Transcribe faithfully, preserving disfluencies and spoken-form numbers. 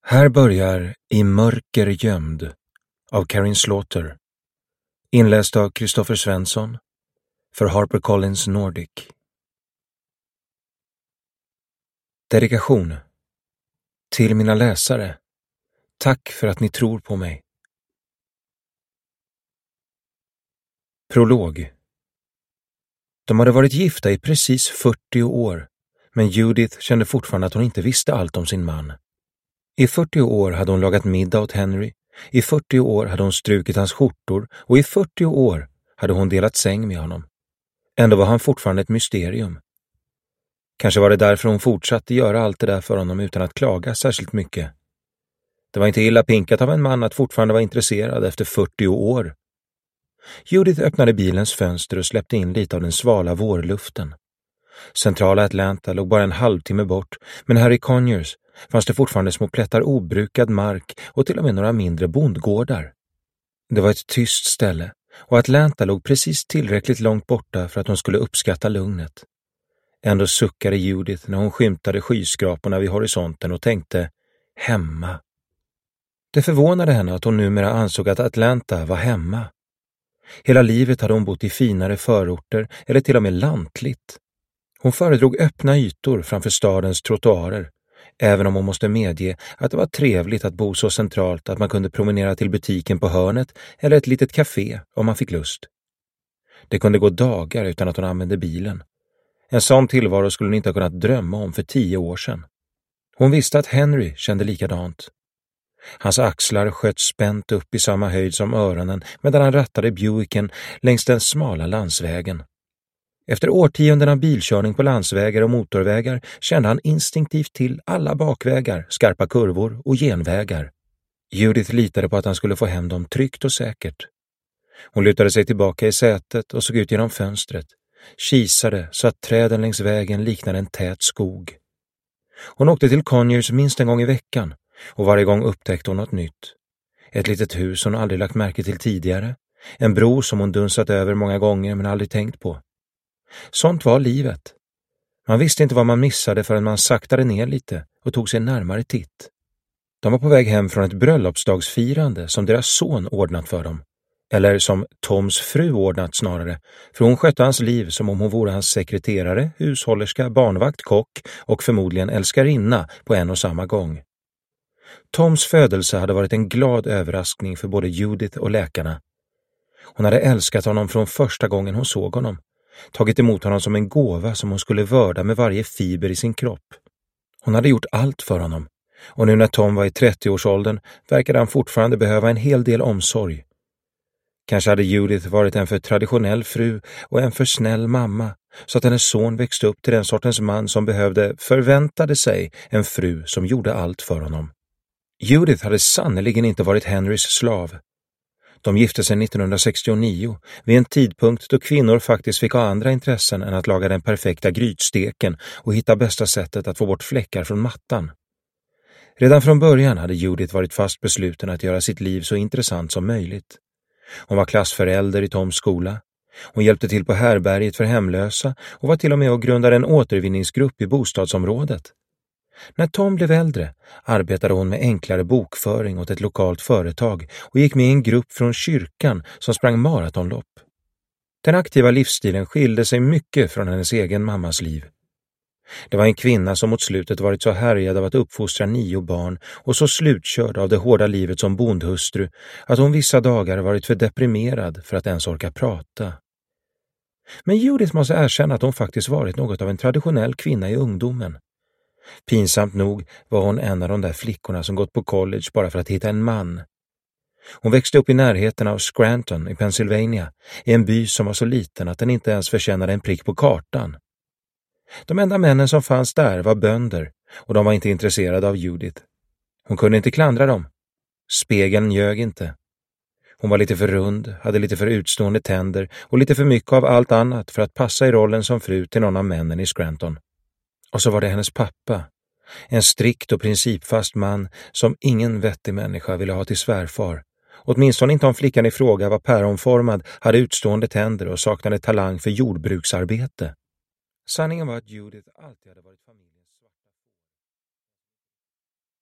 Här börjar I mörker gömd av Karin Slaughter, inläst av Kristoffer Svensson för HarperCollins Nordic. Dedikation. Till mina läsare. Tack för att ni tror på mig. Prolog. De hade varit gifta i precis fyrtio år, men Judith kände fortfarande att hon inte visste allt om sin man. I fyrtio år hade hon lagat middag åt Henry, i fyrtio år hade hon strukit hans skjortor och i fyrtio år hade hon delat säng med honom. Ändå var han fortfarande ett mysterium. Kanske var det därför hon fortsatte göra allt det där för honom utan att klaga särskilt mycket. Det var inte illa pinkat av en man att fortfarande vara intresserad efter fyrtio år. Judith öppnade bilens fönster och släppte in lite av den svala vårluften. Centrala Atlanta låg bara en halvtimme bort, men här i Conyers fanns det fortfarande små plättar obrukad mark och till och med några mindre bondgårdar. Det var ett tyst ställe och Atlanta låg precis tillräckligt långt borta för att hon skulle uppskatta lugnet. Ändå suckade Judith när hon skymtade skyskraporna vid horisonten och tänkte, hemma. Det förvånade henne att hon numera ansåg att Atlanta var hemma. Hela livet hade hon bott i finare förorter eller till och med lantligt. Hon föredrog öppna ytor framför stadens trottoarer, även om hon måste medge att det var trevligt att bo så centralt att man kunde promenera till butiken på hörnet eller ett litet café om man fick lust. Det kunde gå dagar utan att hon använde bilen. En sån tillvaro skulle hon inte ha kunnat drömma om för tio år sedan. Hon visste att Henry kände likadant. Hans axlar sköt spänt upp i samma höjd som öronen medan han rattade Buicken längs den smala landsvägen. Efter årtionden av bilkörning på landsvägar och motorvägar kände han instinktivt till alla bakvägar, skarpa kurvor och genvägar. Judith litade på att han skulle få hem dem tryggt och säkert. Hon lutade sig tillbaka i sätet och såg ut genom fönstret, kisade så att träden längs vägen liknade en tät skog. Hon åkte till Conyers minst en gång i veckan och varje gång upptäckte hon något nytt. Ett litet hus hon aldrig lagt märke till tidigare, en bro som hon dunsat över många gånger men aldrig tänkt på. Sånt var livet. Man visste inte vad man missade förrän man saktade ner lite och tog sig närmare titt. De var på väg hem från ett bröllopsdagsfirande som deras son ordnat för dem. Eller som Toms fru ordnat snarare, för hon skötte hans liv som om hon vore hans sekreterare, hushållerska, barnvakt, kock och förmodligen älskarinna på en och samma gång. Toms födelse hade varit en glad överraskning för både Judith och läkarna. Hon hade älskat honom från första gången hon såg honom. Tagit emot honom som en gåva som hon skulle vörda med varje fiber i sin kropp. Hon hade gjort allt för honom, och nu när Tom var i trettioårsåldern verkade han fortfarande behöva en hel del omsorg. Kanske hade Judith varit en för traditionell fru och en för snäll mamma, så att hennes son växte upp till den sortens man som behövde, förväntade sig, en fru som gjorde allt för honom. Judith hade sannoliken inte varit Henrys slav. De gifte sig nittonhundrasextionio, vid en tidpunkt då kvinnor faktiskt fick ha andra intressen än att laga den perfekta grytsteken och hitta bästa sättet att få bort fläckar från mattan. Redan från början hade Judith varit fast besluten att göra sitt liv så intressant som möjligt. Hon var klassförälder i Toms skola. Hon hjälpte till på härberget för hemlösa och var till och med och grundade en återvinningsgrupp i bostadsområdet. När Tom blev äldre arbetade hon med enklare bokföring åt ett lokalt företag och gick med i en grupp från kyrkan som sprang maratonlopp. Den aktiva livsstilen skilde sig mycket från hennes egen mammas liv. Det var en kvinna som mot slutet varit så härjad av att uppfostra nio barn och så slutkörd av det hårda livet som bondhustru att hon vissa dagar varit för deprimerad för att ens orka prata. Men Judith måste erkänna att hon faktiskt varit något av en traditionell kvinna i ungdomen. Pinsamt nog var hon en av de där flickorna som gått på college bara för att hitta en man. Hon växte upp i närheten av Scranton i Pennsylvania, i en by som var så liten att den inte ens förtjänade en prick på kartan. De enda männen som fanns där var bönder och de var inte intresserade av Judith. Hon kunde inte klandra dem. Spegeln ljög inte. Hon var lite för rund, hade lite för utstående tänder och lite för mycket av allt annat för att passa i rollen som fru till någon av männen i Scranton. Och så var det hennes pappa, en strikt och principfast man som ingen vettig människa ville ha till svärfar. Åtminstone inte om flickan i fråga var päronformad, hade utstående tänder och saknade talang för jordbruksarbete. Sanningen var att Judith alltid hade varit familj.